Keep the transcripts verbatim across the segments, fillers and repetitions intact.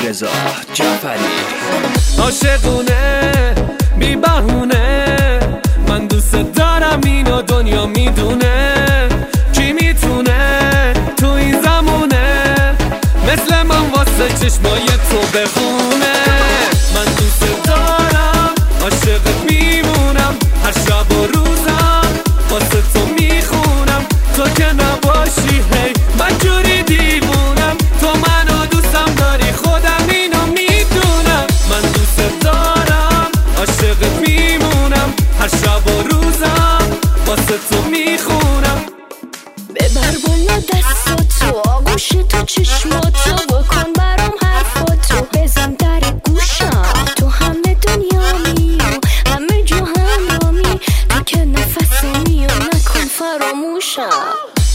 علیرضا جعفری. عاشقونه بی بهونه، من دوست دارم اینو دنیا میدونه. کی میتونه تو این زمونه مثل من واسه چشمای تو بخونه؟ من دوست دارم عاشقت میمونم، هر شب و روزم واسه تو میخونم. تو که نباشی هی من جوری دیوونم، تو منو دوستم داری خودم اینو میدونم. من دوست دارم عاشقت میمونم، هر شب و روزم واسه تو میخونم. ببر بالا دستاتو، آغوش تو چشماتو، بکن برام حرفاتو، بزن در گوشم. تو همه دنیا می و همه جا همرامی، تو که نفسمی و نکن فراموشم.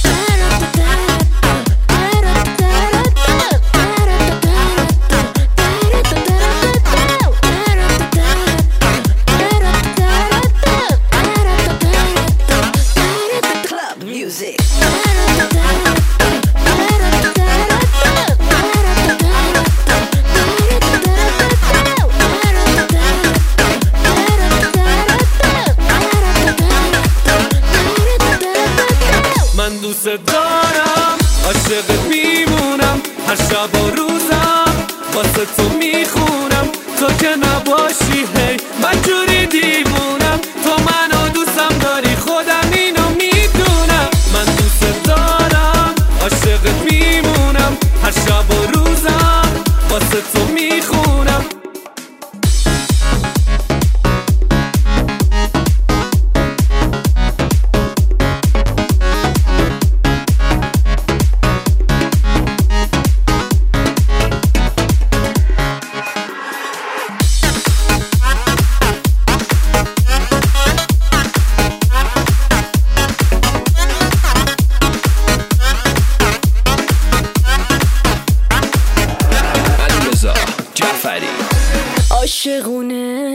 من دوست دارم عاشقت میمونم، هر شب و روزم واسه تو میخونم. تو که نباشی هی من جوری دیوونم، تو منو دوستم داری خودم اینو میدونم. من دوست دارم عاشقت میمونم، هر شب و روزم واسه تو میخونم. جعفری. عاشقونه